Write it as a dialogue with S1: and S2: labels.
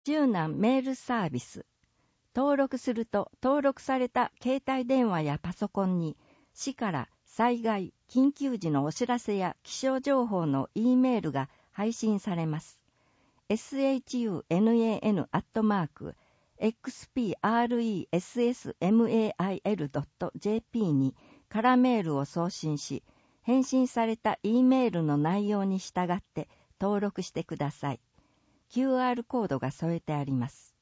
S1: 柔軟メールサービス。登録すると登録された携帯電話やパソコンに市から災害、緊急時のお知らせや気象情報の E メールが配信されます。shun@xpressmail.jp に空メールを送信し、返信された E メールの内容に従って登録してください。QR コードが添えてあります。